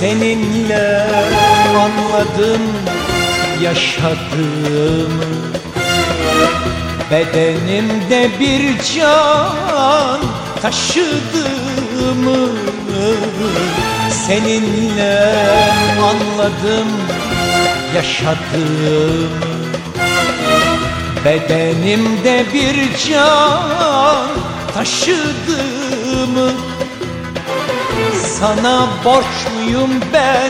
Seninle anladım yaşadığımı, bedenimde bir can taşıdığımı. Seninle anladım yaşadığımı, bedenimde bir can taşıdığımı. Sana borçluyum ben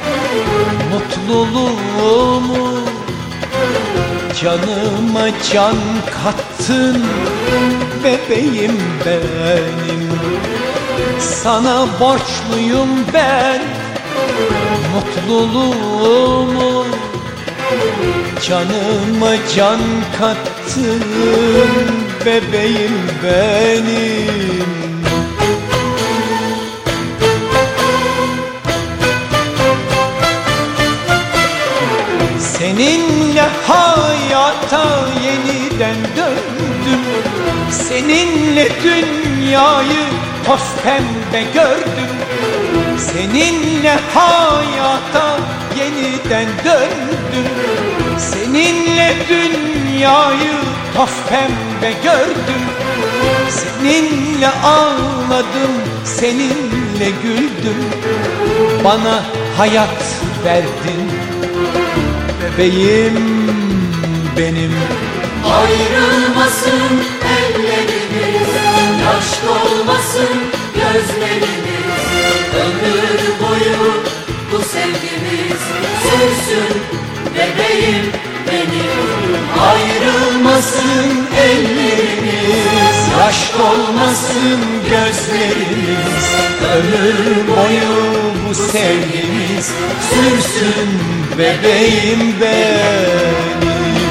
mutluluğumu, canıma can kattın bebeğim benim. Sana borçluyum ben mutluluğumu, canıma can kattın bebeğim benim. Seninle hayata yeniden döndüm, seninle dünyayı toz pembe gördüm. Seninle hayata yeniden döndüm, seninle dünyayı toz pembe gördüm. Seninle ağladım, seninle güldüm. Bana hayat verdin bebeğim benim. Ayrılmasın ellerimiz, yaş dolmasın gözlerimiz. Ömür boyu bu sevgimiz sürsün bebeğim benim. Ayrılmasın ellerimiz, yaş dolmasın gözlerimiz. Ömür boyu bu sevgimiz sürsün bebeğim benim.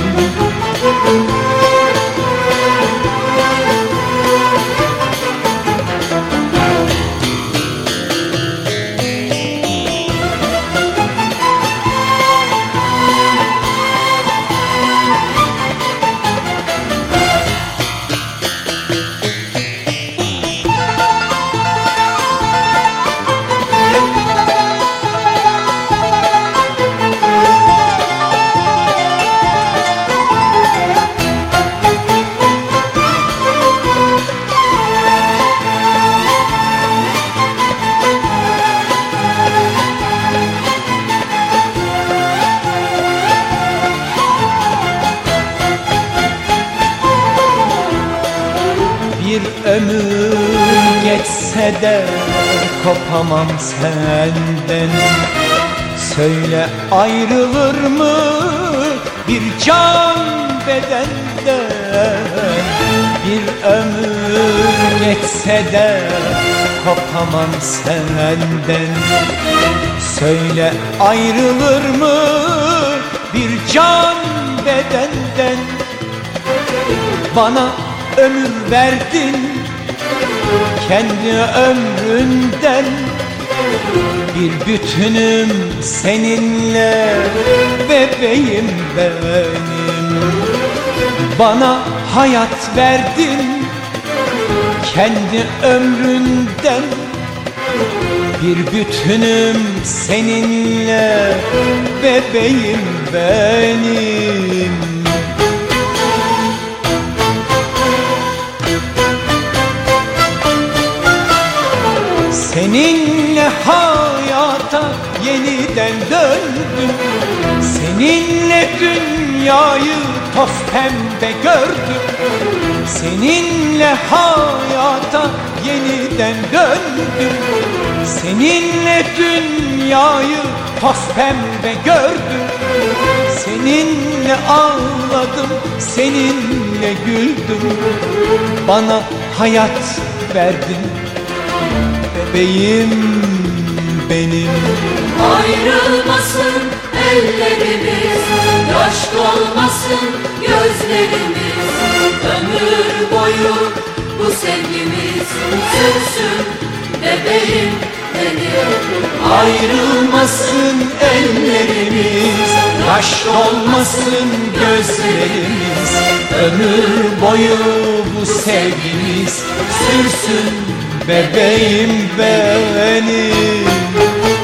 Bir ömür geçse de kopamam senden. Söyle ayrılır mı bir can bedenden? Bir ömür geçse de kopamam senden. Söyle ayrılır mı bir can bedenden? Bana ömür verdin kendi ömründen, bir bütünüm seninle bebeğim benim. Bana hayat verdin kendi ömründen, bir bütünüm seninle bebeğim benim. Seninle hayata yeniden döndüm, seninle dünyayı toz pembe gördüm. Seninle hayata yeniden döndüm, seninle dünyayı toz pembe gördüm. Seninle ağladım, seninle güldüm. Bana hayat verdin bebeğim benim. Ayrılmasın ellerimiz, yaş dolmasın gözlerimiz. Ömür boyu bu sevgimiz sürsün bebeğim benim. Ayrılmasın ellerimiz, yaş dolmasın gözlerimiz. Ömür boyu bu sevgimiz sürsün bebeğim benim.